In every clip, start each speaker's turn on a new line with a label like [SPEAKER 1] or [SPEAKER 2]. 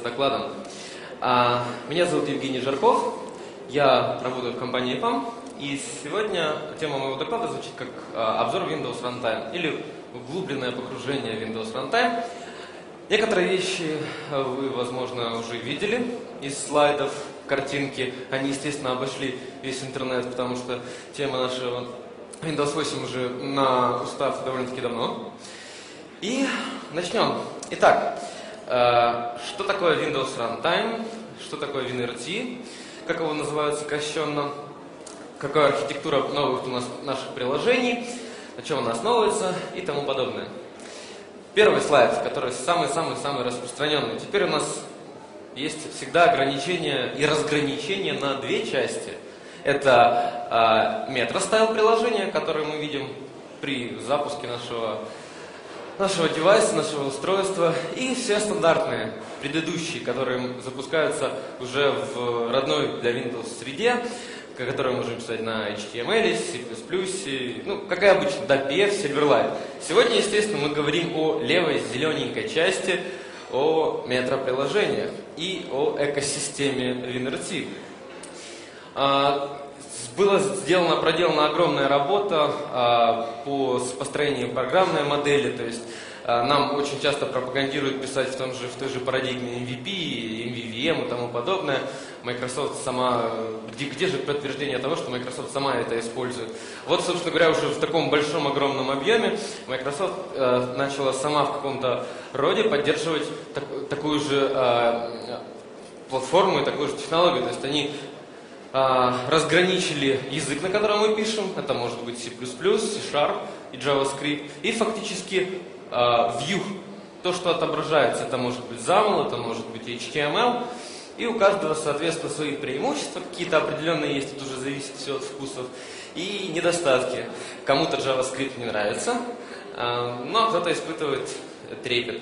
[SPEAKER 1] докладом. Меня зовут Евгений Жарков, я работаю в компании EPAM, и сегодня тема моего доклада звучит как обзор Windows Runtime или углубленное погружение в Windows Runtime. Некоторые вещи вы, возможно, уже видели из слайдов, картинки. Они, естественно, обошли весь интернет, потому что тема нашего Windows 8 уже на устав довольно-таки давно. И начнем. Итак, что такое Windows Runtime, что такое WinRT, как его называют сокращенно, какая архитектура новых у нас наших приложений, на чем она основывается и тому подобное. Первый слайд, который самый-самый-самый распространенный. Теперь у нас есть всегда ограничения и разграничения на две части. Это метро-стайл приложения, которые мы видим при запуске нашего девайса, нашего устройства, и все стандартные, предыдущие, которые запускаются уже в родной для Windows среде, которые мы можем писать на HTML, C++, ну, как и обычно, DPF, Silverlight. Сегодня, естественно, мы говорим о левой зелененькой части, о метро-приложениях и о экосистеме WinRT. Была проделана огромная работа по построению программной модели, то есть нам очень часто пропагандируют писать в той же парадигме MVP, MVVM и тому подобное. Microsoft сама, где же подтверждение того, что Microsoft сама это использует? Вот, собственно говоря, уже в таком большом, огромном объеме Microsoft начала сама в каком-то роде поддерживать такую же платформу и такую же технологию. То есть они разграничили язык, на котором мы пишем, это может быть C++, C# и JavaScript, и фактически view, то, что отображается, это может быть XAML, это может быть HTML, и у каждого, соответственно, свои преимущества, какие-то определенные есть, это уже зависит все от вкусов, и недостатки. Кому-то JavaScript не нравится, но кто-то испытывает трепет.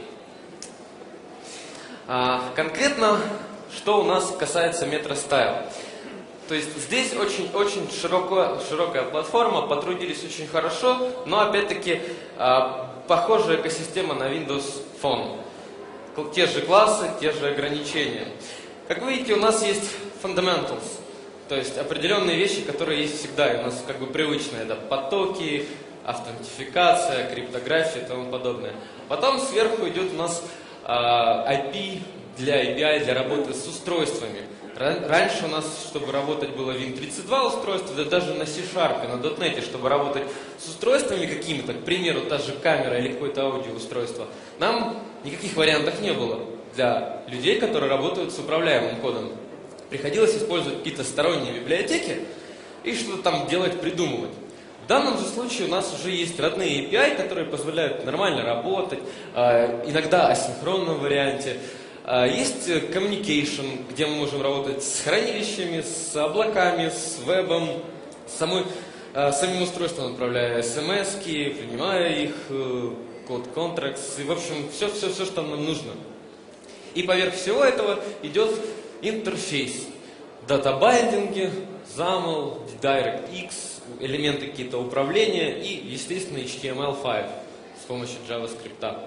[SPEAKER 1] Конкретно, что у нас касается MetroStyle. То есть здесь очень широкая платформа, потрудились очень хорошо, но опять-таки похожая экосистема на Windows Phone. Те же классы, те же ограничения. Как вы видите, у нас есть fundamentals, то есть определенные вещи, которые есть всегда, и у нас как бы привычные. Это потоки, аутентификация, криптография и тому подобное. Потом сверху идет у нас IP для API, для работы с устройствами. Раньше у нас, чтобы работать, было Win32 устройство, да даже на C#, на .NET, чтобы работать с устройствами какими-то, к примеру, та же камера или какое-то аудиоустройство, нам никаких вариантов не было для людей, которые работают с управляемым кодом. Приходилось использовать какие-то сторонние библиотеки и что-то там делать, придумывать. В данном же случае у нас уже есть родные API, которые позволяют нормально работать, иногда в асинхронном варианте. Есть communication, где мы можем работать с хранилищами, с облаками, с вебом, самим устройством, отправляя смс-ки, принимая их, код contracts, и, в общем, все, что нам нужно. И поверх всего этого идет интерфейс. Датабайндинги, XAML, DirectX, элементы какие-то управления и, естественно, HTML5 с помощью JavaScript.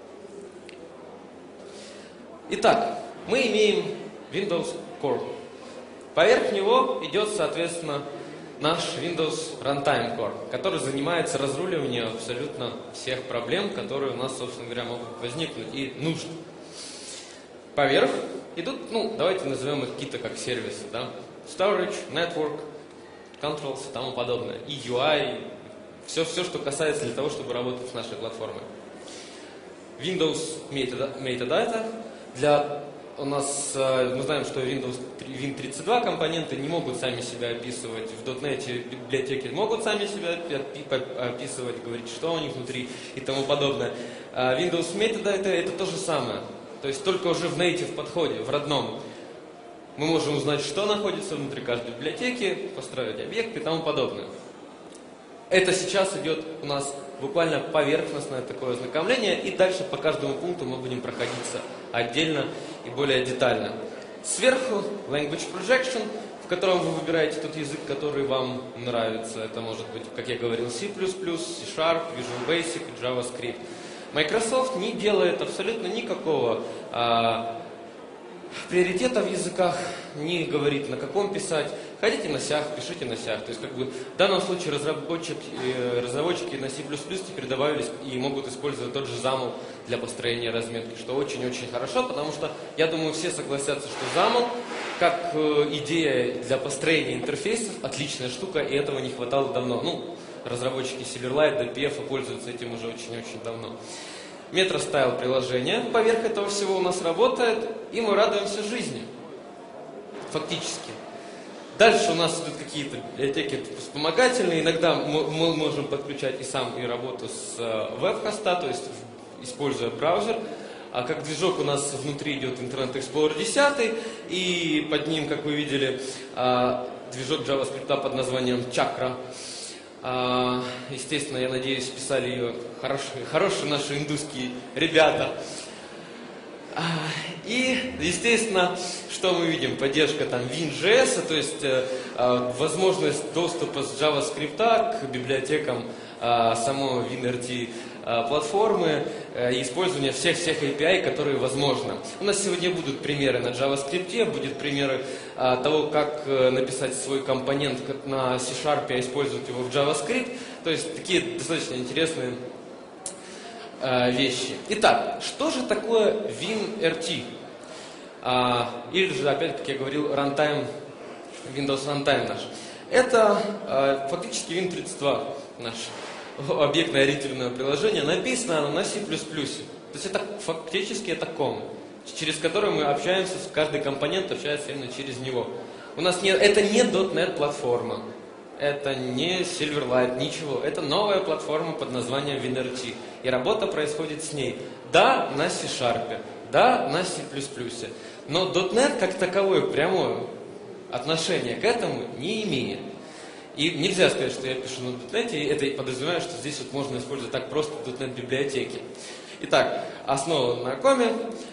[SPEAKER 1] Итак, мы имеем Windows Core. Поверх него идет, соответственно, наш Windows Runtime Core, который занимается разруливанием абсолютно всех проблем, которые у нас, собственно говоря, могут возникнуть и нужд. Поверх идут, давайте назовем их какие-то как сервисы, да? Storage, Network, Controls и тому подобное. И UI, все, что касается для того, чтобы работать с нашей платформой. Windows Metadata. У нас, мы знаем, что Win32 компоненты не могут сами себя описывать. В .NET библиотеки могут сами себя описывать, говорить, что у них внутри и тому подобное. Windows Metadata это то же самое. То есть только уже в native подходе, в родном. Мы можем узнать, что находится внутри каждой библиотеки, построить объект и тому подобное. Это сейчас идет у нас буквально поверхностное такое ознакомление, и дальше по каждому пункту мы будем проходиться отдельно и более детально. Сверху Language Projection, в котором вы выбираете тот язык, который вам нравится. Это может быть, как я говорил, C++, C#, Visual Basic и JavaScript. Microsoft не делает абсолютно никакого приоритетов в языках, не говорит, на каком писать. Хотите на сях, пишите на сях. То есть, как бы, в данном случае разработчики на C++ теперь добавились и могут использовать тот же XAML для построения разметки, что очень-очень хорошо, потому что, я думаю, все согласятся, что XAML, как идея для построения интерфейсов, отличная штука, и этого не хватало давно. Ну, разработчики Silverlight, DPF пользуются этим уже очень-очень давно. MetroStyle приложение поверх этого всего у нас работает, и мы радуемся жизни. Фактически. Дальше у нас идут какие-то библиотеки вспомогательные. Иногда мы можем подключать и сам, и работу с веб-хоста, то есть используя браузер. А как движок у нас внутри идет Internet Explorer 10, и под ним, как вы видели, движок JavaScript под названием Chakra. Естественно, я надеюсь, писали ее хорошие наши индусские ребята. И, естественно, что мы видим? Поддержка там WinJS, то есть возможность доступа с JavaScript к библиотекам самого WinRT платформы, использование всех API, которые возможны. У нас сегодня будут примеры на JavaScript, будут примеры того, как написать свой компонент на C#, а использовать его в JavaScript. То есть такие достаточно интересные вещи. Итак, что же такое WinRT? Или же, опять, как я говорил, runtime, Windows Runtime наш. Это фактически Win32 наш. Объектно-ориентированное приложение, написано оно на C++. То есть это фактически это ком, через который мы общаемся, каждый компонент общается именно через него. У нас это не .NET платформа, это не Silverlight, ничего. Это новая платформа под названием WinRT. И работа происходит с ней. Да, на C#, да, на C++. Но .NET как таковое прямое отношение к этому не имеет. И нельзя сказать, что я пишу на .NET, и это подразумевает, что здесь вот можно использовать так просто .NET библиотеки. Итак, основа на коме.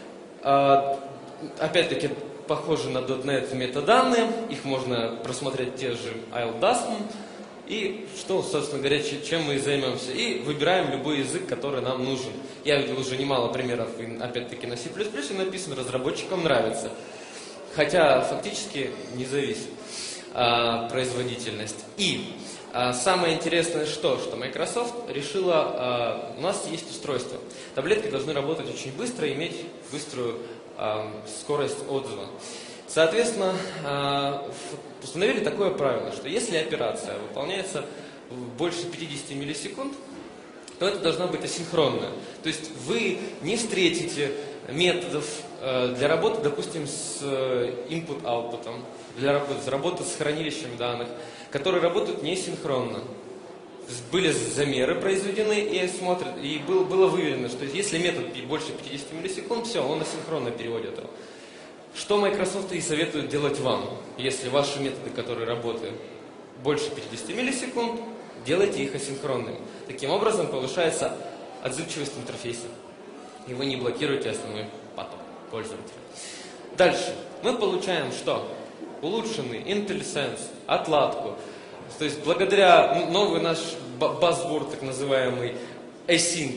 [SPEAKER 1] Опять-таки, похожи на .NET метаданные. Их можно просмотреть те же ILDASM. И что, собственно говоря, чем мы и займемся. И выбираем любой язык, который нам нужен. Я видел уже немало примеров, опять-таки, на C++, и написано, разработчикам нравится. Хотя фактически не зависит. Производительность. И самое интересное, что Microsoft решила, у нас есть устройство. Таблетки должны работать очень быстро, иметь быструю скорость отзыва. Соответственно, установили такое правило, что если операция выполняется больше 50 миллисекунд, то это должна быть асинхронная. То есть вы не встретите методов для работы, допустим, с input-output, для работы с хранилищем данных, которые работают несинхронно. Были замеры произведены и было выявлено, что если метод больше 50 миллисекунд, все, он асинхронно переводит его. Что Microsoft и советует делать вам, если ваши методы, которые работают больше 50 миллисекунд, делайте их асинхронными. Таким образом повышается отзывчивость интерфейса, и вы не блокируете основной поток пользователя. Дальше мы получаем что? Улучшенный IntelliSense, отладку. То есть благодаря новый наш buzzword, так называемый async,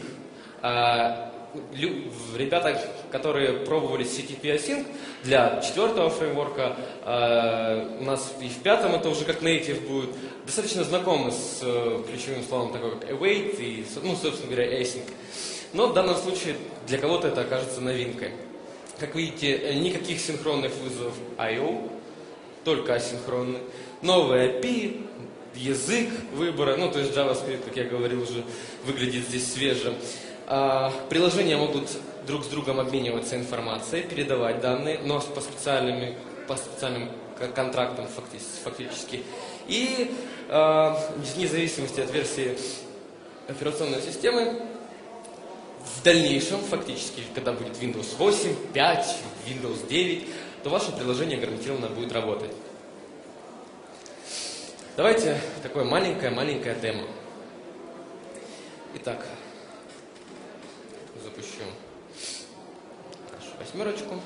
[SPEAKER 1] ребята, которые пробовали CTP Async для 4-го фреймворка, у нас и в 5-м это уже как native будет, достаточно знакомы с ключевым словом, такой как await и, собственно говоря, async. Но в данном случае для кого-то это окажется новинкой. Как видите, никаких синхронных вызовов I/O, только асинхронный. Новый API, язык выбора, то есть JavaScript, как я говорил, уже выглядит здесь свежим. Приложения могут друг с другом обмениваться информацией, передавать данные, но по специальным контрактам фактически. И вне зависимости от версии операционной системы, в дальнейшем, фактически, когда будет Windows 8, 5, Windows 9, то ваше приложение гарантированно будет работать. Давайте такое маленькое демо. Итак, запущу нашу 8.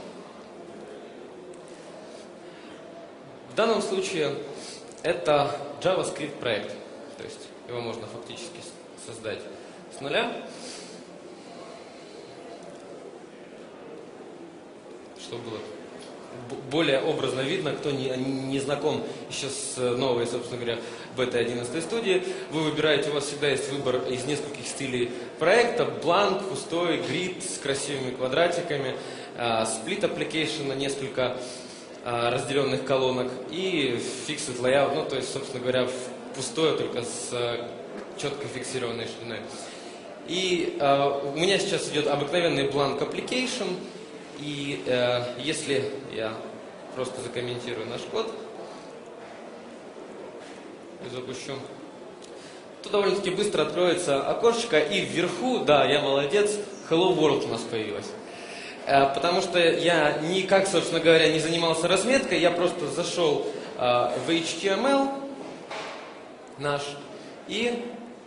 [SPEAKER 1] В данном случае это JavaScript проект. То есть его можно фактически создать с нуля. Чтобы было более образно видно, кто не знаком еще с новой, собственно говоря, бета 11 студии. Вы выбираете, у вас всегда есть выбор из нескольких стилей проекта: бланк, пустой, грид с красивыми квадратиками, split application на несколько разделенных колонок и fixed layout, ну то есть, собственно говоря, пустое, только с четко фиксированной шириной. И у меня сейчас идет обыкновенный blank application, и если я просто закомментирую наш код и запущу, то довольно-таки быстро откроется окошечко, и вверху, да, я молодец, Hello World у нас появилось. Потому что я никак, собственно говоря, не занимался разметкой, я просто зашел в HTML наш и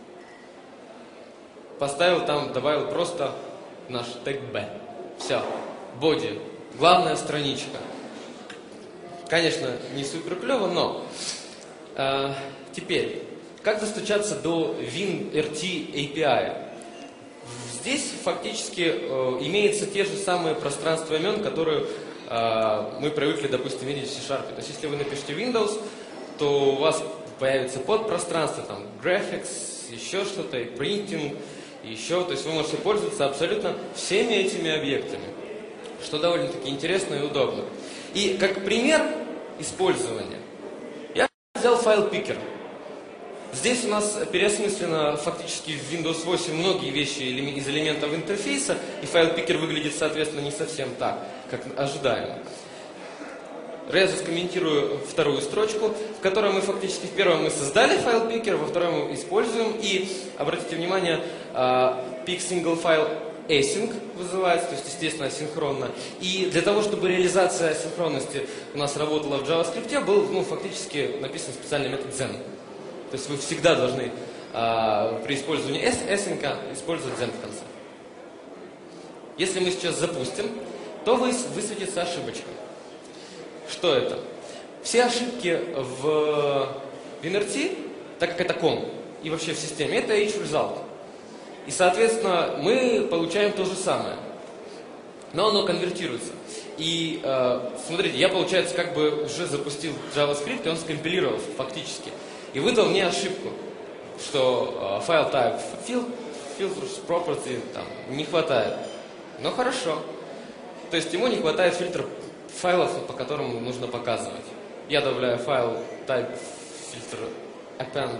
[SPEAKER 1] поставил там, добавил просто наш тег B. Все. Body. Главная страничка. Конечно, не супер клево, но теперь, как достучаться до WinRT API? Здесь фактически имеются те же самые пространства имен, которые мы привыкли, допустим, видеть в C#. То есть, если вы напишете Windows, то у вас появится подпространство, там, graphics, еще что-то, и printing, и еще. То есть, вы можете пользоваться абсолютно всеми этими объектами, что довольно-таки интересно и удобно. И как пример использования я взял файл Picker. Здесь у нас переосмыслено фактически в Windows 8 многие вещи из элементов интерфейса, и файл Picker выглядит, соответственно, не совсем так, как ожидаемо. Я скомментирую вторую строчку, в которой мы фактически в первом мы создали файл Picker, во втором мы используем, и, обратите внимание, pick single file async вызывается, то есть, естественно, асинхронно. И для того, чтобы реализация асинхронности у нас работала в JavaScript, был фактически написан специальный метод Zen. То есть вы всегда должны при использовании async использовать Zen в конце. Если мы сейчас запустим, то высветится ошибочка. Что это? Все ошибки в WinRT, так как это ком, и вообще в системе, это H-result. И, соответственно, мы получаем то же самое. Но оно конвертируется. И смотрите, я, получается, как бы уже запустил JavaScript, и он скомпилировался фактически. И выдал мне ошибку, что file type filters property там не хватает. Но хорошо. То есть ему не хватает фильтр файлов, по которым нужно показывать. Я добавляю файл type filter append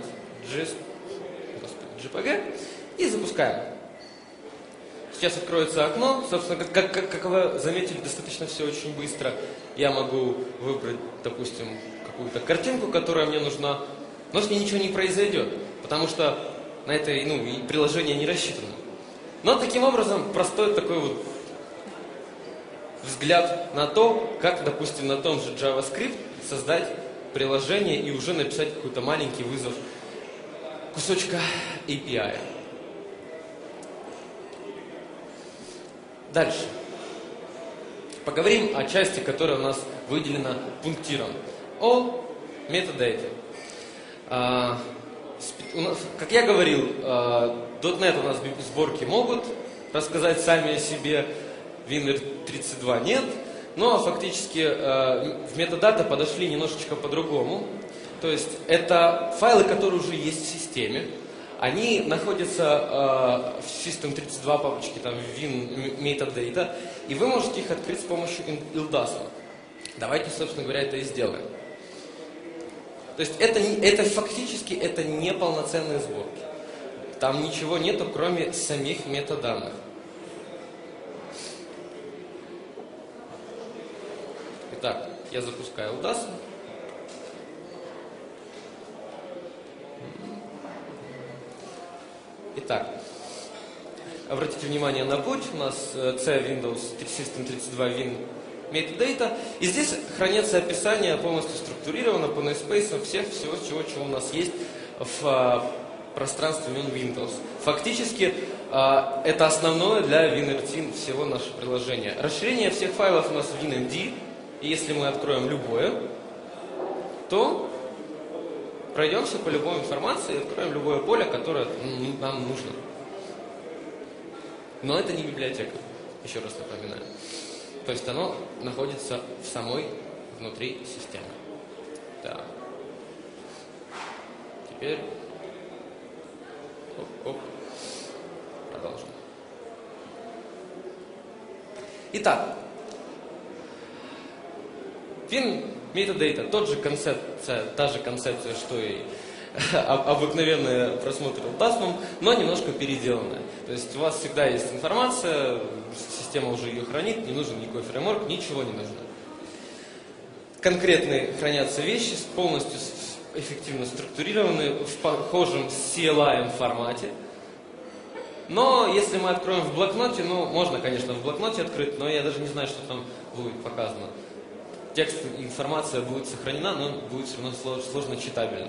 [SPEAKER 1] JPG и запускаем. Сейчас откроется окно. Собственно, как вы заметили, достаточно все очень быстро. Я могу выбрать, допустим, какую-то картинку, которая мне нужна. Но с ней ничего не произойдет, потому что на это приложение не рассчитано. Но таким образом, простой такой вот взгляд на то, как, допустим, на том же JavaScript создать приложение и уже написать какой-то маленький вызов кусочка API. Дальше. Поговорим о части, которая у нас выделена пунктиром. О метадате. Как я говорил, .NET у нас сборки могут рассказать сами о себе, WinR32 нет, но фактически в метадата подошли немножечко по-другому. То есть это файлы, которые уже есть в системе, они находятся в System32 папочке, там, Win Metadata, и вы можете их открыть с помощью ILDAS. Давайте, собственно говоря, это и сделаем. То есть это фактически это не полноценные сборки. Там ничего нету, кроме самих метаданных. Итак, я запускаю ILDAS. Итак, обратите внимание на путь. У нас C Windows System32 Win Metadata. И здесь хранится описание, полностью структурировано по namespace всего, чего у нас есть в пространстве Windows. Фактически, это основное для WinRT всего нашего приложения. Расширение всех файлов у нас в WinMD. И если мы откроем любое, то пройдемся по любой информации и откроем любое поле, которое нам нужно. Но это не библиотека, еще раз напоминаю. То есть оно находится в самой внутри системы. Так. Теперь оп. Продолжим. Итак, Win Metadata, та же концепция, что и обыкновенный просмотр LDASM, но немножко переделанная. То есть у вас всегда есть информация, система уже ее хранит, не нужен никакой фреймворк, ничего не нужно. Конкретные хранятся вещи, полностью эффективно структурированы в похожем CLI формате. Но если мы откроем в блокноте, ну, можно, конечно, в блокноте открыть, но я даже не знаю, что там будет показано. Текст, информация будет сохранена, но будет все равно сложно читабельно.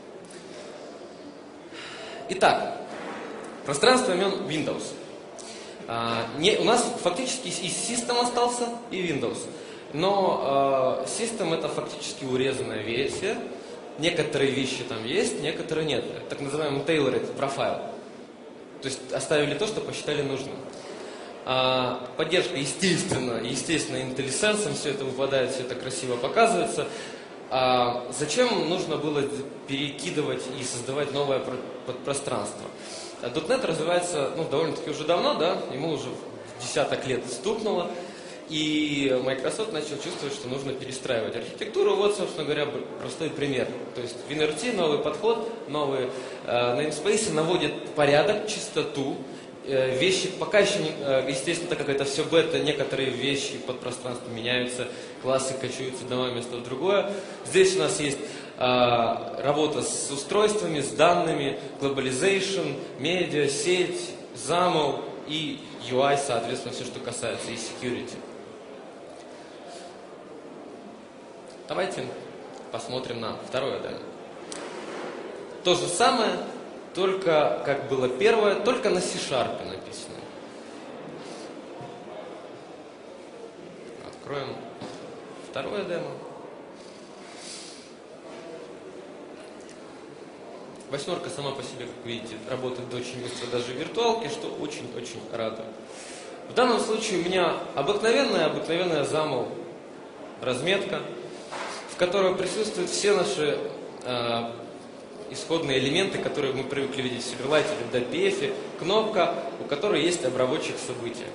[SPEAKER 1] Итак, пространство имен Windows. У нас фактически и System остался, и Windows. Но System это фактически урезанная версия. Некоторые вещи там есть, некоторые нет. Так называемый tailored profile. То есть оставили то, что посчитали нужным. Поддержка, естественно, IntelliSense, все это выпадает, все это красиво показывается. Зачем нужно было перекидывать и создавать новое подпространство? .NET развивается довольно-таки уже давно, да, ему уже десяток лет стукнуло, и Microsoft начал чувствовать, что нужно перестраивать архитектуру. Вот, собственно говоря, простой пример. То есть в WinRT новый подход, новые namespace наводят порядок, чистоту. Вещи пока еще, естественно, так как это все бета, некоторые вещи под пространством меняются, классы качуются с одного места в другое. Здесь у нас есть работа с устройствами, с данными, globalization, медиа, сеть, XAML и UI, соответственно, все, что касается и security. Давайте посмотрим на второе демо. То же самое, только, как было первое, только на C# написано. Откроем второе демо. Восьмерка сама по себе, как видите, работает очень быстро даже в виртуалке, что очень-очень радует. В данном случае у меня обыкновенная XAML разметка, в которой присутствуют все наши исходные элементы, которые мы привыкли видеть в Silverlight или в DPF, кнопка, у которой есть обработчик события.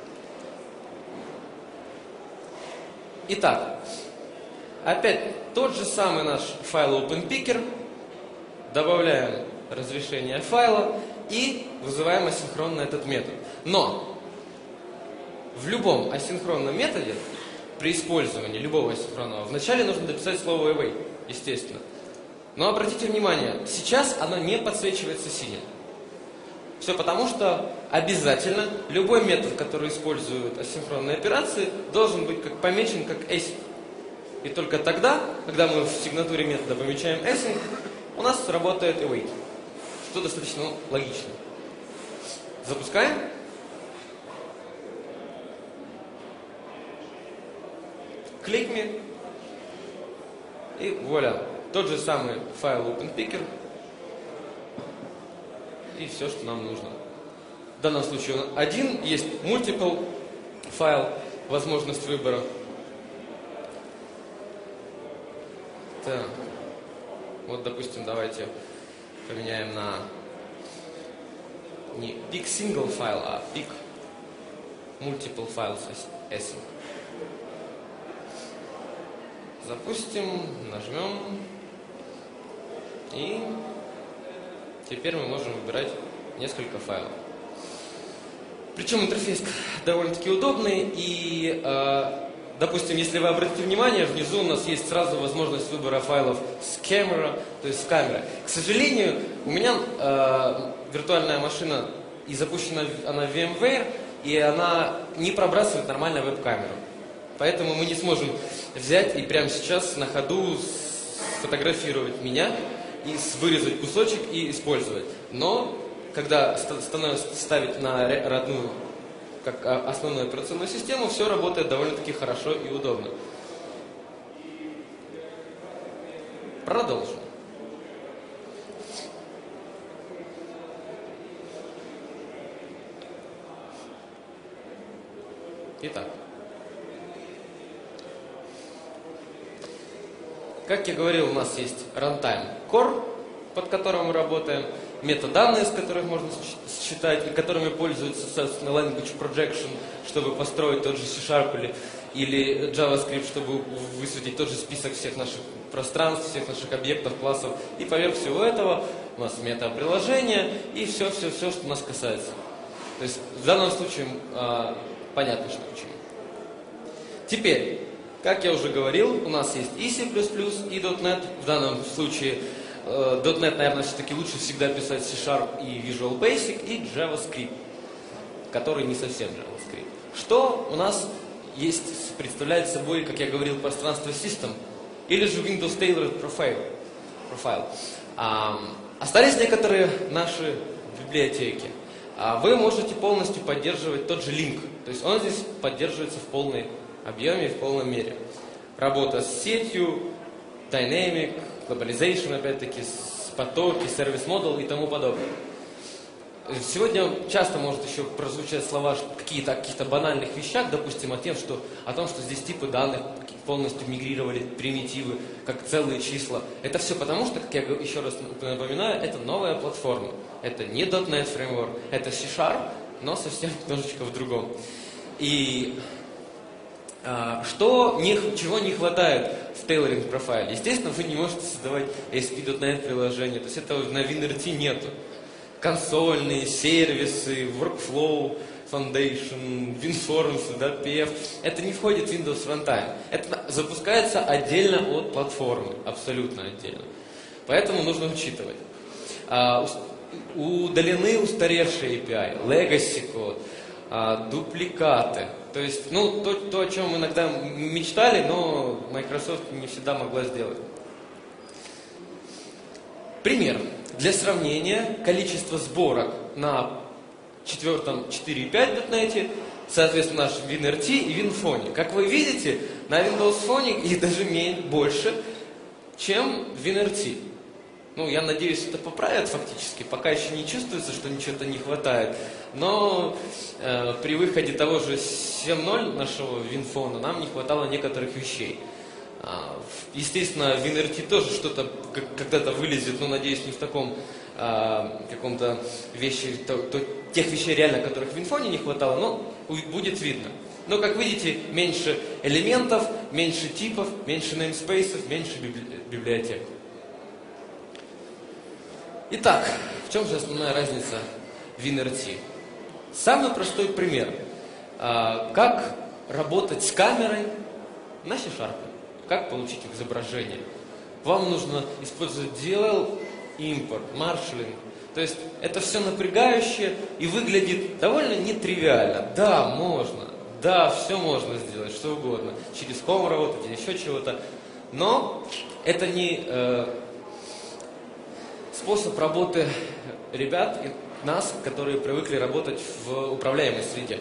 [SPEAKER 1] Итак, опять тот же самый наш файл OpenPicker, добавляем разрешение файла и вызываем асинхронно этот метод. Но в любом асинхронном методе, при использовании любого асинхронного, вначале нужно дописать слово await, естественно. Но обратите внимание, сейчас оно не подсвечивается синим. Все потому, что обязательно любой метод, который использует асинхронные операции, должен быть помечен как async. И только тогда, когда мы в сигнатуре метода помечаем async, у нас работает await, что достаточно логично. Запускаем. Кликни. И вуаля. Тот же самый файл OpenPicker. И все, что нам нужно. В данном случае он один, есть multiple файл, возможность выбора. Так. Вот, допустим, давайте поменяем на не pick single файл, а pick multiple files async. Запустим, нажмем. И теперь мы можем выбирать несколько файлов. Причем интерфейс довольно-таки удобный. И, допустим, если вы обратите внимание, внизу у нас есть сразу возможность выбора файлов с camera, то есть с камерой. К сожалению, у меня виртуальная машина, и запущена она в VMware, и она не пробрасывает нормально веб-камеру. Поэтому мы не сможем взять и прямо сейчас на ходу сфотографировать меня и вырезать кусочек и использовать. Но, когда становится ставить на родную, как основную операционную систему, все работает довольно-таки хорошо и удобно. Продолжим. Итак, как я говорил, у нас есть runtime core, под которым мы работаем, метаданные, с которых можно считать, и которыми пользуются, собственно, language projection, чтобы построить тот же C# или JavaScript, чтобы высветить тот же список всех наших пространств, всех наших объектов, классов. И поверх всего этого у нас мета-приложение и все, что нас касается. То есть в данном случае понятно, что почему. Теперь, как я уже говорил, у нас есть и C++, и .NET. В данном случае .NET, наверное, все-таки лучше всегда писать C# и Visual Basic, и JavaScript, который не совсем JavaScript. Что у нас есть, представляет собой, как я говорил, пространство System, или же Windows Tailored Profile. Остались некоторые наши библиотеки. Вы можете полностью поддерживать тот же Link, то есть он здесь поддерживается в полном объеме и в полной мере. Работа с сетью, Dynamic, Globalization, опять-таки, потоки, сервис модул и тому подобное. Сегодня часто может еще прозвучать слова о каких-то банальных вещах, допустим, о том, что здесь типы данных полностью мигрировали, примитивы, как целые числа. Это все потому, что, как я еще раз напоминаю, это новая платформа. Это не .NET Framework, это C#, но совсем немножечко в другом. И чего не хватает в Tailoring Profile? Естественно, вы не можете создавать ASP.NET приложение, то есть этого на WinRT нету. Консольные, сервисы, Workflow, Foundation, WinForms, PF. Это не входит в Windows Runtime. Это запускается отдельно от платформы, абсолютно отдельно. Поэтому нужно учитывать. Удалены устаревшие API, legacy код, дупликаты. То есть, то, о чем иногда мечтали, но Microsoft не всегда могла сделать. Пример. Для сравнения, количество сборок на 4.5 .NET, соответственно, наш WinRT и WinPhone. Как вы видите, на Windows Phone их даже больше, чем в WinRT. Я надеюсь, это поправят фактически. Пока еще не чувствуется, что ничего-то не хватает. Но при выходе того же 7.0 нашего WinPhone нам не хватало некоторых вещей. Естественно, в WinRT тоже что-то когда-то вылезет, но, надеюсь, не в таком каком-то вещи, тех вещей реально, которых в WinPhone не хватало, но будет видно. Но, как видите, меньше элементов, меньше типов, меньше namespaces, меньше библиотек. Итак, в чем же основная разница WinRT? Самый простой пример. Как работать с камерой на C#. Как получить изображение? Вам нужно использовать DLL, импорт, маршалинг. То есть это все напрягающе и выглядит довольно нетривиально. Да, можно. Да, все можно сделать, что угодно. Через Home работать или еще чего-то. Но это не способ работы ребят и нас, которые привыкли работать в управляемой среде.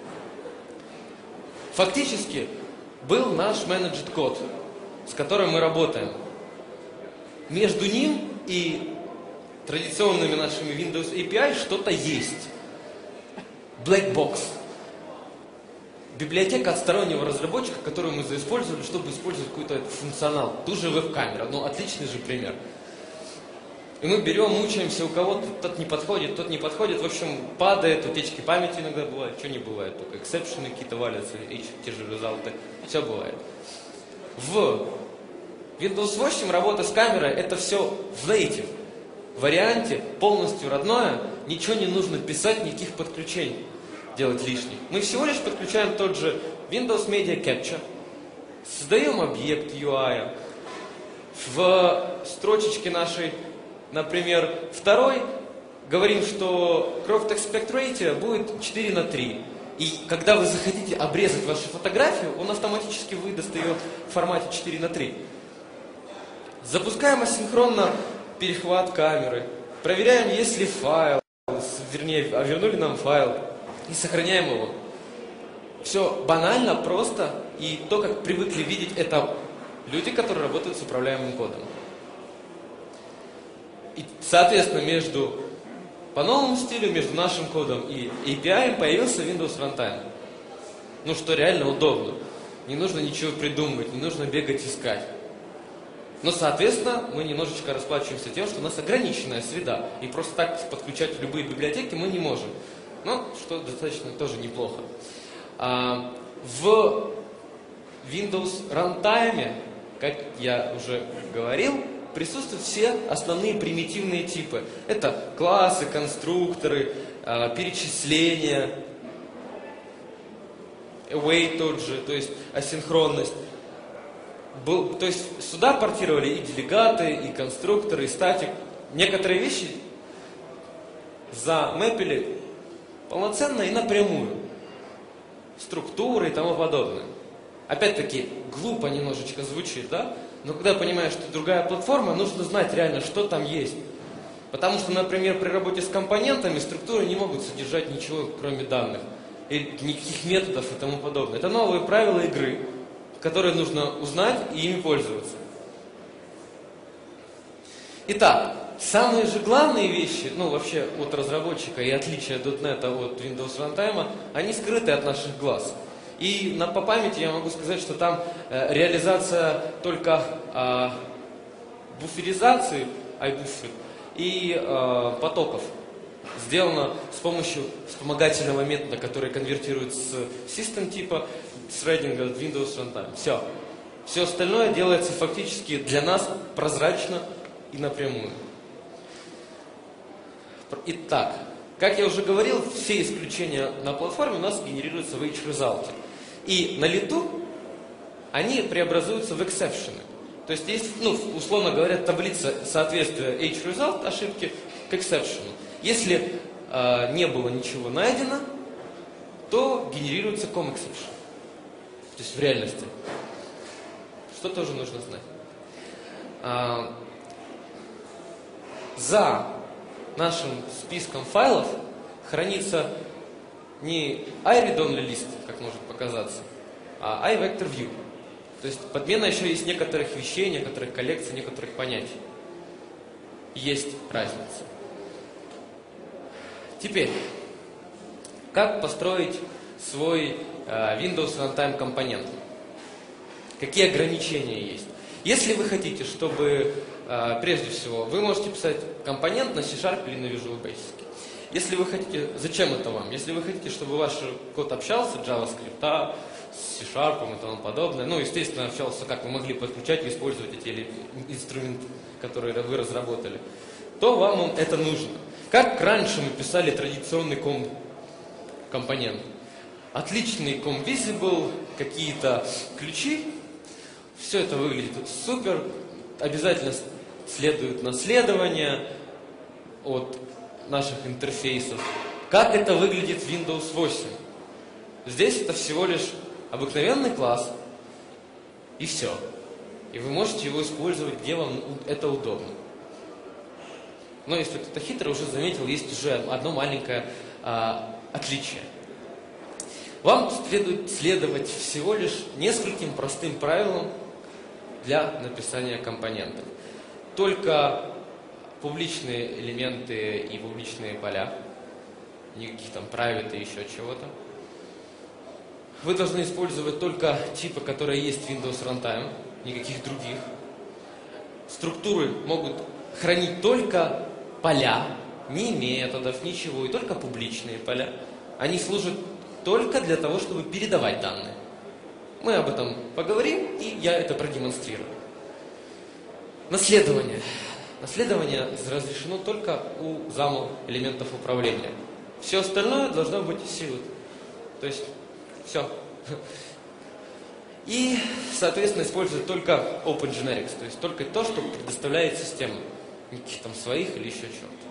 [SPEAKER 1] Фактически был наш managed код, с которым мы работаем. Между ним и традиционными нашими Windows API что-то есть. Black Box. Библиотека от стороннего разработчика, которую мы заиспользовали, чтобы использовать какой-то функционал. Ту же веб-камеру. Отличный же пример. И мы берем, мучаемся, у кого-то тот не подходит, тот не подходит. В общем, падает, утечки памяти иногда бывают. Что не бывает, только эксепшены какие-то валятся, и те же резалты. Все бывает. В Windows 8 работа с камерой — это все в native варианте, полностью родное, ничего не нужно писать, никаких подключений делать лишних. Мы всего лишь подключаем тот же Windows Media Capture, создаем объект UI, в строчечке нашей, например, второй, говорим, что Cropped Aspect Ratio будет 4:3. И когда вы захотите обрезать вашу фотографию, он автоматически выдаст ее в формате 4:3. Запускаем асинхронно перехват камеры. Проверяем, есть ли файл, вернули нам файл. И сохраняем его. Все банально, просто. И то, как привыкли видеть, это люди, которые работают с управляемым кодом. И, соответственно, по новому стилю, между нашим кодом и API появился Windows Runtime. Что реально удобно. Не нужно ничего придумывать, не нужно бегать искать. Но, соответственно, мы немножечко расплачиваемся тем, что у нас ограниченная среда. И просто так подключать любые библиотеки мы не можем. Но что достаточно тоже неплохо. В Windows Runtime, как я уже говорил, присутствуют все основные примитивные типы. Это классы, конструкторы, перечисления, await тот же, то есть асинхронность. То есть сюда портировали и делегаты, и конструкторы, и статик. Некоторые вещи замэпили полноценно и напрямую. Структуры и тому подобное. Опять-таки, глупо немножечко звучит, да? Но когда понимаешь, что другая платформа, нужно знать реально, что там есть. Потому что, например, при работе с компонентами структуры не могут содержать ничего, кроме данных. И никаких методов и тому подобное. Это новые правила игры, которые нужно узнать и ими пользоваться. Итак, самые же главные вещи, ну вообще от разработчика и отличия .NET от Windows Runtime, они скрыты от наших глаз. И по памяти я могу сказать, что там реализация только буферизации, iBuffer, и потоков сделана с помощью вспомогательного метода, который конвертирует с system типа с рейдинга Windows Runtime. Все. Все остальное делается фактически для нас прозрачно и напрямую. Итак, как я уже говорил, все исключения на платформе у нас генерируются в H-Result. И на лету они преобразуются в exception. То есть есть, условно говоря, таблица соответствия H-Result ошибки к exception. Если не было ничего найдено, то генерируется com-exception. То есть в реальности. Что тоже нужно знать. За нашим списком файлов хранится не iRead-only list, как может показаться, а iVector-view. То есть подмена еще есть некоторых вещей, некоторых коллекций, некоторых понятий. Есть разница. Теперь, как построить свой Windows Runtime компонент? Какие ограничения есть? Если вы хотите, чтобы, прежде всего, вы можете писать компонент на C# или на Visual Basic. Если вы хотите, зачем это вам? Если вы хотите, чтобы ваш код общался с JavaScript, с C# и тому подобное, естественно, общался, как вы могли подключать и использовать эти инструменты, которые вы разработали, то вам это нужно. Как раньше мы писали традиционный компонент. Отличный com-visible, какие-то ключи. Все это выглядит супер. Обязательно следует наследование от наших интерфейсов. Как это выглядит в Windows 8? Здесь это всего лишь обыкновенный класс. И все. И вы можете его использовать, где вам это удобно. Но если кто-то хитрый уже заметил, есть уже одно маленькое отличие. Вам следует следовать всего лишь нескольким простым правилам для написания компонентов. Только публичные элементы и публичные поля, никаких там private и еще чего-то. Вы должны использовать только типы, которые есть в Windows Runtime, никаких других. Структуры могут хранить только поля, ни методов, ничего, и только публичные поля. Они служат только для того, чтобы передавать данные. Мы об этом поговорим, и я это продемонстрирую. Наследование. Наследование разрешено только у замов элементов управления. Все остальное должно быть sealed. То есть, все. И, соответственно, использовать только Open Generics. То есть, только то, что предоставляет система. Никаких там своих или еще чего-то.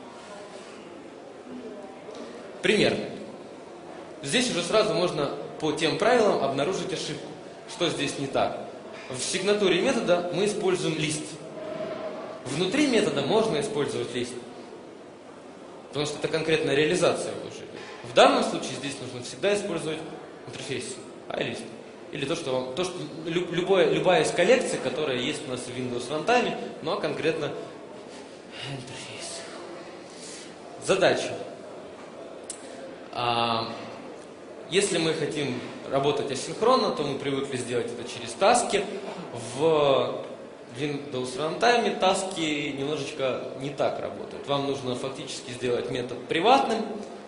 [SPEAKER 1] Пример. Здесь уже сразу можно по тем правилам обнаружить ошибку. Что здесь не так? В сигнатуре метода мы используем лист. Внутри метода можно использовать лист. Потому что это конкретная реализация уже. В данном случае здесь нужно всегда использовать интерфейс, iList. Или любая из коллекций, которая есть у нас в Windows Runtime, но конкретно интерфейс. Задача. Если мы хотим работать асинхронно, то мы привыкли сделать это через таски. В в Windows Runtime таски немножечко не так работают. Вам нужно фактически сделать метод приватным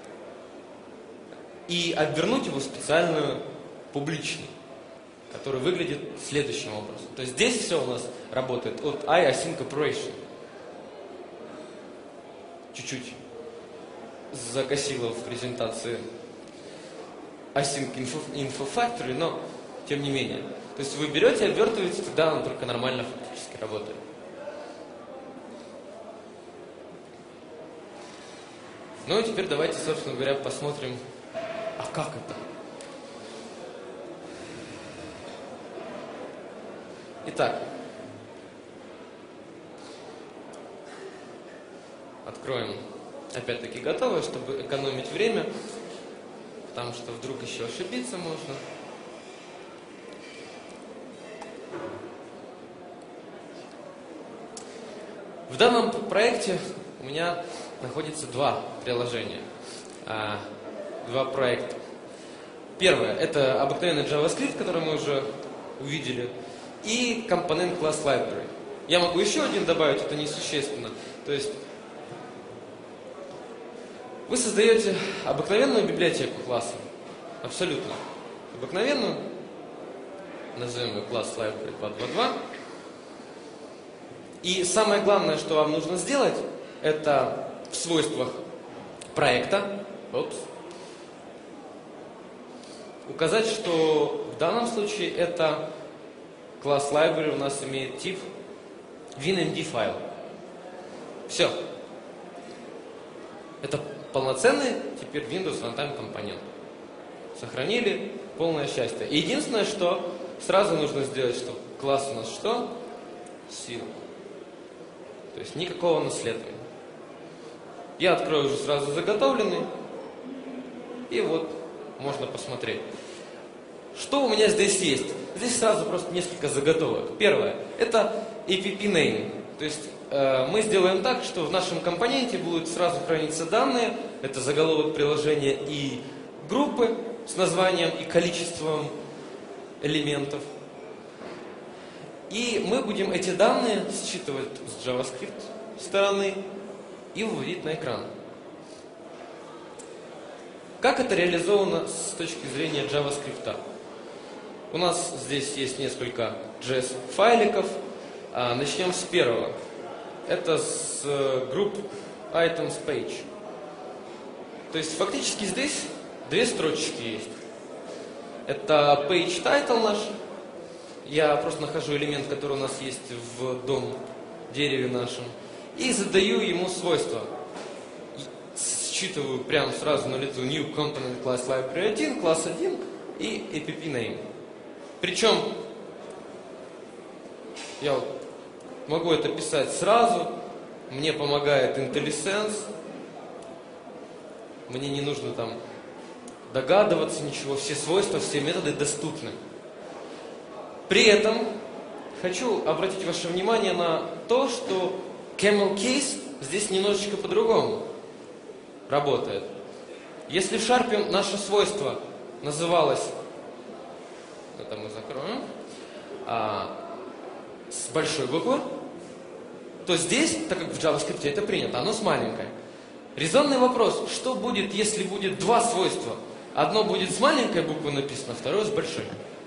[SPEAKER 1] и обернуть его в специальную публичный, который выглядит следующим образом. То есть здесь все у нас работает от iAsync Operation. Чуть-чуть закосило в презентации Async Info Factory, но тем не менее. То есть вы берете, обвертываете, тогда он только нормально фактически работает. Ну и теперь давайте, собственно говоря, посмотрим, а как это? Итак, откроем, опять-таки, готовое, чтобы экономить время, потому что вдруг еще ошибиться можно. В данном проекте у меня находится два приложения, два проекта. Первое – это обыкновенный JavaScript, который мы уже увидели, и компонент Class Library. Я могу еще один добавить, это несущественно. То есть вы создаете обыкновенную библиотеку класса, абсолютно обыкновенную, назовем ее Class Library 222. И самое главное, что вам нужно сделать, это в свойствах проекта указать, что в данном случае это класс library у нас имеет тип WinMD файл. Все. Это полноценный теперь Windows Runtime компонент. Сохранили, полное счастье. И единственное, что сразу нужно сделать, что класс у нас что? Seal. То есть никакого наследования. Я открою уже сразу заготовленный. И вот можно посмотреть. Что у меня здесь есть? Здесь сразу просто несколько заготовок. Первое. Это app name. То есть мы сделаем так, что в нашем компоненте будут сразу храниться данные. Это заголовок приложения и группы с названием и количеством элементов. И мы будем эти данные считывать с JavaScript стороны и выводить на экран. Как это реализовано с точки зрения JavaScript? У нас здесь есть несколько JS-файликов. Начнем с первого. Это с group items page. То есть фактически здесь две строчки есть. Это page title наш. Я просто нахожу элемент, который у нас есть в дереве нашем, и задаю ему свойства. Считываю прямо сразу на лету new component class library 1, класс 1 и app name. Причем я могу это писать сразу, мне помогает IntelliSense, мне не нужно там догадываться ничего, все свойства, все методы доступны. При этом хочу обратить ваше внимание на то, что camel case здесь немножечко по-другому работает. Если в Sharp наше свойство называлось, это мы закроем, с большой буквы, то здесь, так как в JavaScript это принято, оно с маленькой. Резонный вопрос, что будет, если будет два свойства? Одно будет с маленькой буквы написано, второе с большой.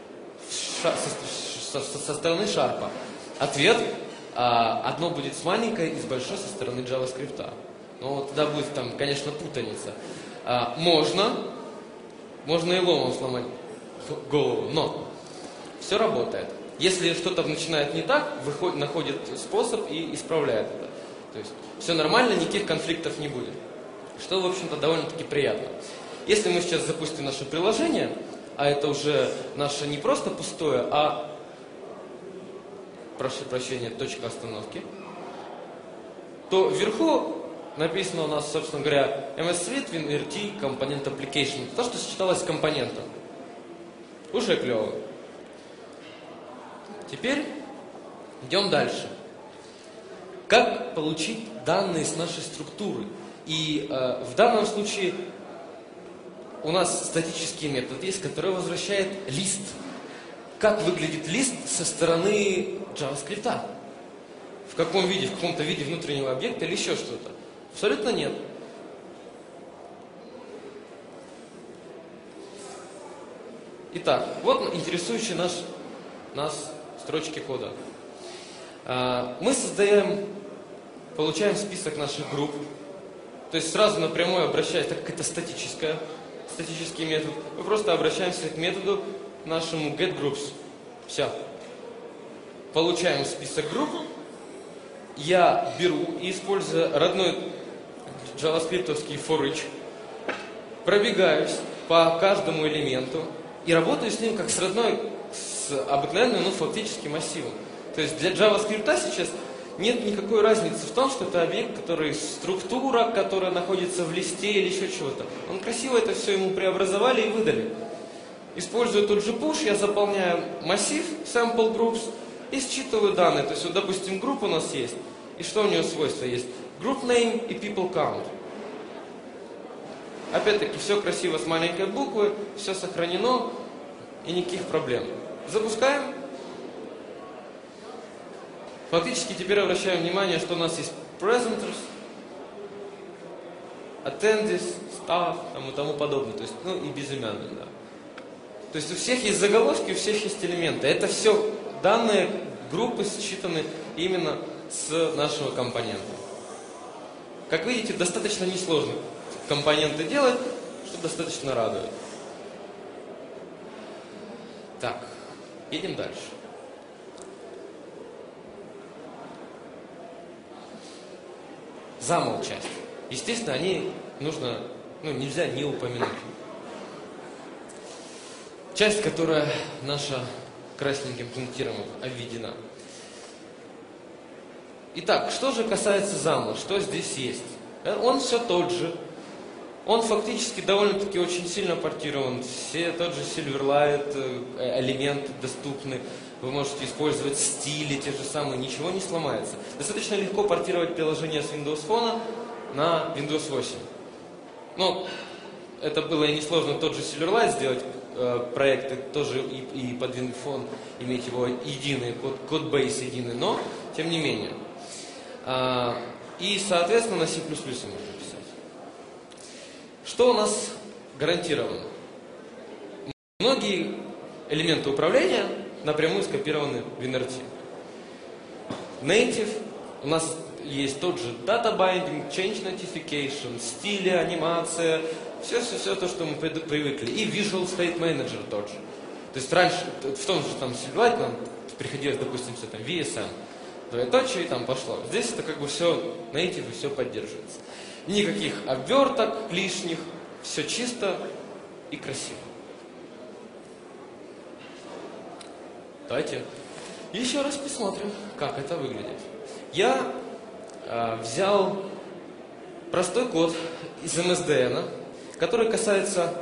[SPEAKER 1] Со стороны Sharp. Ответ, одно будет с маленькой и с большой со стороны JavaScript. Ну, вот тогда будет там, конечно, путаница. Можно и ломом сломать голову, но все работает. Если что-то начинает не так, находит способ и исправляет это. То есть все нормально, никаких конфликтов не будет. Что, в общем-то, довольно-таки приятно. Если мы сейчас запустим наше приложение, а это уже наше не просто пустое, а, прошу прощения, точка остановки, то вверху написано у нас, собственно говоря, MS Suite, WinRT, Component Application. То, что сочеталось с компонентом. Уже клево. Теперь идем дальше. Как получить данные с нашей структуры? И в данном случае у нас статический метод есть, который возвращает лист. Как выглядит лист со стороны JavaScript? в каком виде, в каком-то виде внутреннего объекта или еще что-то. Абсолютно нет. Итак, вот интересующие нас строчки кода. Мы получаем список наших групп, то есть сразу напрямую обращаясь, так как это статический метод, мы просто обращаемся к методу нашему getGroups. Все. Получаем список групп, я беру и, используя родной JavaScript-овский for each, пробегаюсь по каждому элементу и работаю с ним как с обыкновенным, фактически массивом. То есть для JavaScript сейчас нет никакой разницы в том, что это объект, структура, которая находится в листе или еще чего-то. Он красиво это все ему преобразовали и выдали. Используя тот же push, я заполняю массив sample groups и считываю данные. То есть, вот, допустим, группа у нас есть. И что у нее свойства есть? Group name и people count. Опять-таки, все красиво с маленькой буквы, все сохранено и никаких проблем. Запускаем. Фактически теперь обращаем внимание, что у нас есть presenters, attendees, staff и тому подобное. То есть, и безымянные, да. То есть у всех есть заголовки, у всех есть элементы. Это все данные группы считаны именно с нашего компонента. Как видите, достаточно несложно компоненты делать, что достаточно радует. Так, едем дальше. Замол часть. Естественно, они нельзя не упомянуть. Часть, которая наша красненьким пунктиром обведена. Итак, что же касается замла, что здесь есть? Он все тот же. Он фактически довольно-таки очень сильно портирован. Тот же Silverlight, элементы доступны. Вы можете использовать стили, те же самые, ничего не сломается. Достаточно легко портировать приложение с Windows Phone на Windows 8. Но это было и несложно тот же Silverlight сделать, проекты тоже и под Windows Phone иметь его единый, кодбейс единый, но тем не менее. И, соответственно, на C++ можно писать. Что у нас гарантировано? Многие элементы управления напрямую скопированы в NRT. Native у нас есть тот же data binding, change notification, стили, анимация, все то, что мы привыкли. И Visual State Manager тот же. То есть раньше, в том же Silverlight нам приходилось, допустим, все там VSM, двоеточие и там пошло. Здесь это все native и все поддерживается. Никаких обверток лишних, все чисто и красиво. Давайте еще раз посмотрим, как это выглядит. Я взял простой код из MSDN, который касается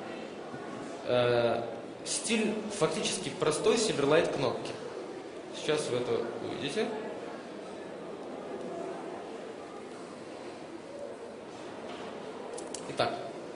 [SPEAKER 1] стиль фактически простой Silverlight кнопки. Сейчас вы это увидите. Итак,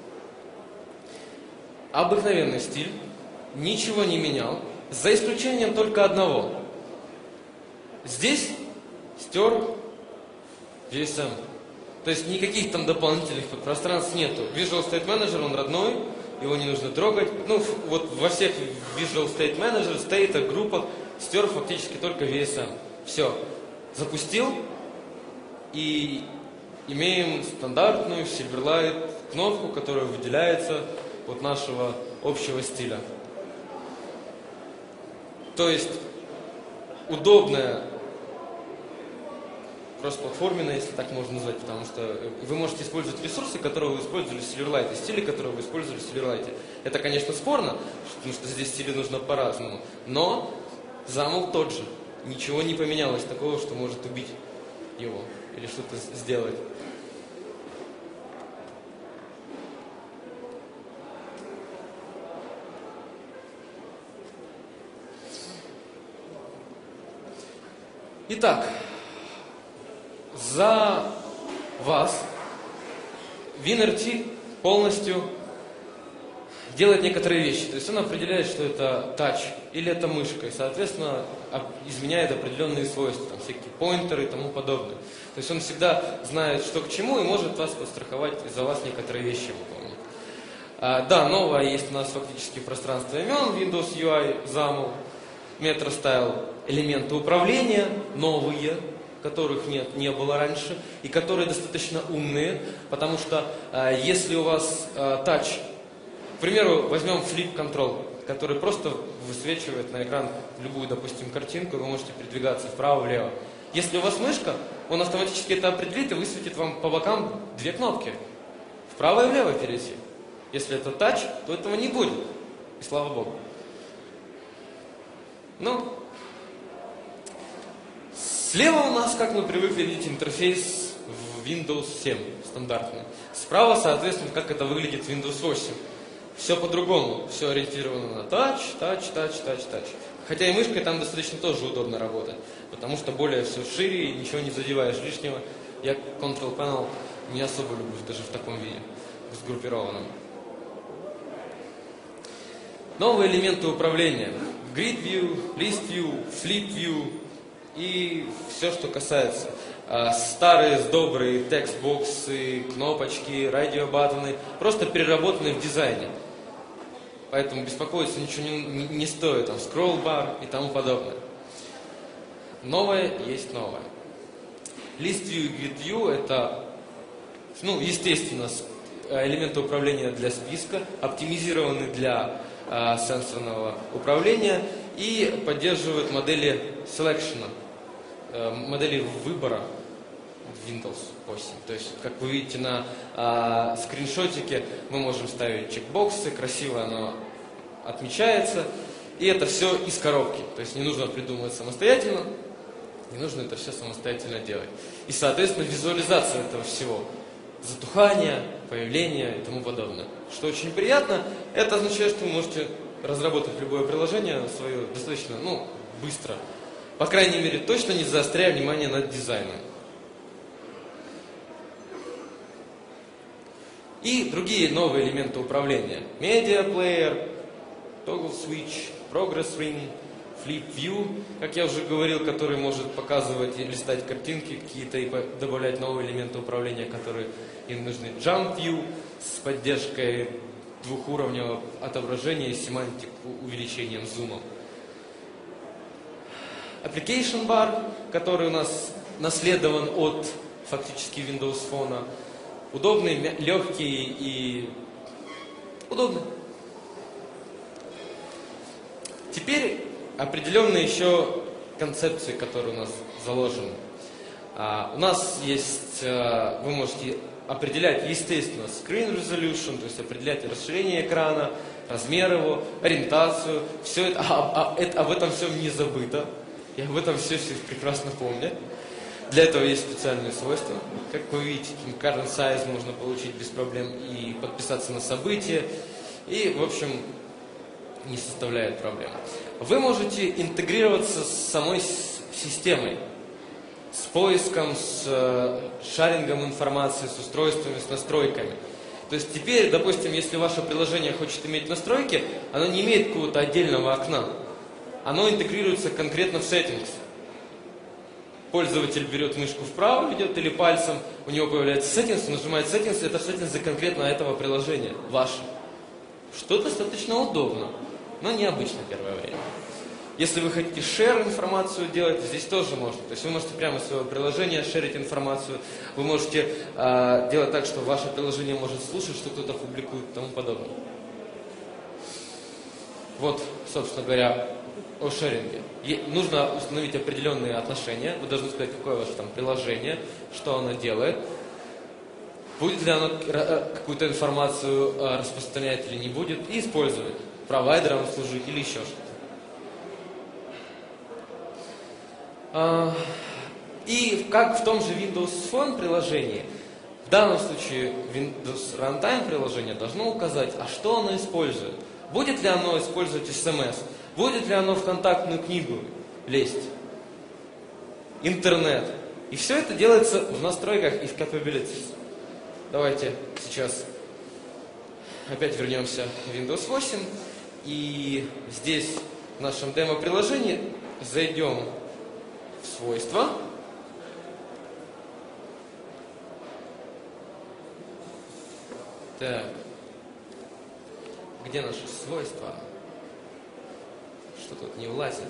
[SPEAKER 1] обыкновенный стиль, ничего не менял, за исключением только одного. Здесь стер VSM. То есть никаких там дополнительных подпространств нету. Visual State Manager, он родной, его не нужно трогать. Вот во всех Visual State Manager, стейтах, группах стер фактически только VSM. Все. Запустил и имеем стандартную Silverlight кнопку, которая выделяется от нашего общего стиля. То есть удобная, кроссплатформенная, если так можно назвать, потому что вы можете использовать ресурсы, которые вы использовали в Silverlight, и стили, которые вы использовали в Silverlight. Это, конечно, спорно, потому что здесь стили нужно по-разному, но замол тот же. Ничего не поменялось такого, что может убить его или что-то сделать. Итак, за вас WinRT полностью делает некоторые вещи. То есть он определяет, что это тач или это мышка, и, соответственно, изменяет определенные свойства, там, всякие поинтеры и тому подобное. То есть он всегда знает, что к чему, и может вас подстраховать и за вас некоторые вещи выполнить. Да, новое есть у нас фактически пространство имен, Windows UI, XAML, MetroStyle, элементы управления, новые, которых не было раньше, и которые достаточно умные, потому что если у вас тач, к примеру, возьмем Flip Control, который просто высвечивает на экран любую, допустим, картинку, вы можете передвигаться вправо-влево. Если у вас мышка, он автоматически это определит и высветит вам по бокам две кнопки. Вправо и влево перейти. Если это тач, то этого не будет. И слава богу. Ну, слева у нас, как мы привыкли видеть, интерфейс в Windows 7 стандартный. Справа, соответственно, как это выглядит в Windows 8. Все по-другому. Все ориентировано на тач. Хотя и мышкой там достаточно тоже удобно работать, потому что более все шире и ничего не задеваешь лишнего. Я Control Panel не особо люблю даже в таком виде, сгруппированном. Новые элементы управления. Grid View, List View, Flip View и все, что касается. Старые, добрые текстбоксы, кнопочки, радиобаттоны, просто переработаны в дизайне. Поэтому беспокоиться ничего не стоит, там скролл-бар и тому подобное. Новое есть новое. List View и Grid View это, естественно, элементы управления для списка, оптимизированы для сенсорного управления и поддерживают модели selection, модели выбора в Windows 8. То есть, как вы видите на скриншотике, мы можем ставить чекбоксы, красиво оно отмечается, и это все из коробки. То есть не нужно придумывать самостоятельно, не нужно это все самостоятельно делать. И, соответственно, визуализация этого всего. Затухание, появление и тому подобное. Что очень приятно, это означает, что вы можете разработать любое приложение свое достаточно быстро. По крайней мере, точно не заостряя внимание над дизайном. И другие новые элементы управления. Media Player, Toggle Switch, Progress Ring, Flip View, как я уже говорил, который может показывать и листать картинки какие-то и добавлять новые элементы управления, которые им нужны. Jump View с поддержкой двухуровневого отображения и семантик увеличением зума. Application Bar, который у нас наследован от фактически Windows Phone. Удобный, легкий и удобный. Теперь определенные еще концепции, которые у нас заложены. У нас есть, вы можете определять, естественно, screen resolution, то есть определять расширение экрана, размер его, ориентацию. Все это, об этом всем не забыто. И об этом все прекрасно помнят. Для этого есть специальные свойства. Как вы видите, current size можно получить без проблем и подписаться на события. И, в общем, не составляет проблем. Вы можете интегрироваться с самой системой, с поиском, с шарингом информации, с устройствами, с настройками. То есть теперь, допустим, если ваше приложение хочет иметь настройки, оно не имеет какого-то отдельного окна. Оно интегрируется конкретно в settings. Пользователь берет мышку вправо, ведет или пальцем, у него появляется settings, он нажимает settings, это settings конкретно этого приложения, ваше. Что достаточно удобно, но необычно первое время. Если вы хотите share информацию делать, здесь тоже можно. То есть вы можете прямо из своего приложения шерить информацию. Вы можете делать так, что ваше приложение может слушать, что кто-то публикует и тому подобное. Вот, собственно говоря, о шеринге. Нужно установить определенные отношения. Вы должны сказать, какое ваше там приложение, что оно делает. Будет ли оно какую-то информацию распространять или не будет. И использовать. Провайдером служить или еще что-то. И как в том же Windows Phone приложении, в данном случае Windows Runtime приложение должно указать, а что оно использует. Будет ли оно использовать SMS? Будет ли оно в контактную книгу лезть? Интернет. И все это делается в настройках и в capabilities. Давайте сейчас опять вернемся в Windows 8. И здесь в нашем демо-приложении зайдем в свойства. Так. Где наши свойства? Что тут не влазит?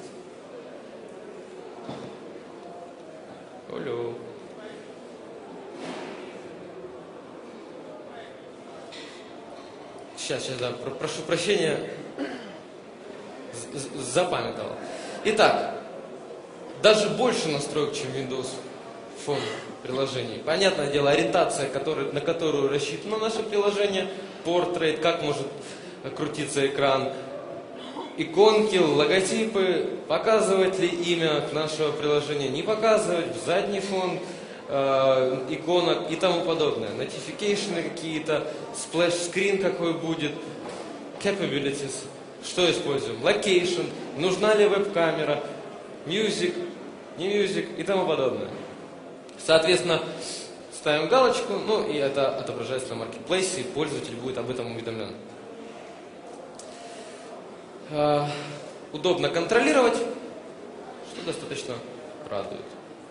[SPEAKER 1] Алло. Сейчас, да, прошу прощения, запамятовал. Итак, даже больше настроек, чем Windows Phone приложений. Понятное дело, ориентация, на которую рассчитано наше приложение, портрет, как может крутиться экран, иконки, логотипы, показывать ли имя нашего приложения, не показывать, задний фон иконок и тому подобное. Notification какие-то, splash-screen какой будет, capabilities, что используем, location, нужна ли веб-камера, music, не music и тому подобное. Соответственно, ставим галочку, ну и это отображается на маркетплейсе, и пользователь будет об этом уведомлен. Удобно контролировать, что достаточно радует.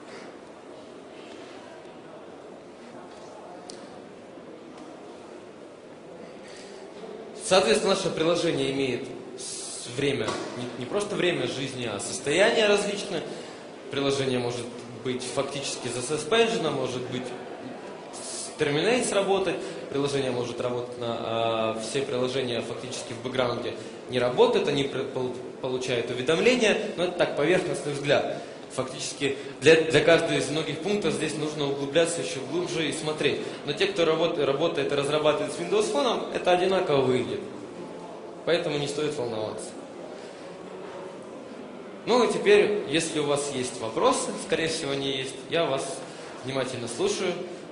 [SPEAKER 1] Соответственно, наше приложение имеет время, не просто время жизни, а состояние различное. Приложение может быть фактически засаспенжено, может быть терминейт сработать, приложение может работать все приложения фактически в бэкграунде не работают, они получают уведомления, но это так, поверхностный взгляд. Фактически для каждого из многих пунктов здесь нужно углубляться еще глубже и смотреть. Но те, кто работает и разрабатывает с Windows Phone, это одинаково выглядит. Поэтому не стоит волноваться. Ну и теперь, если у вас есть вопросы, скорее всего они есть, я вас внимательно слушаю.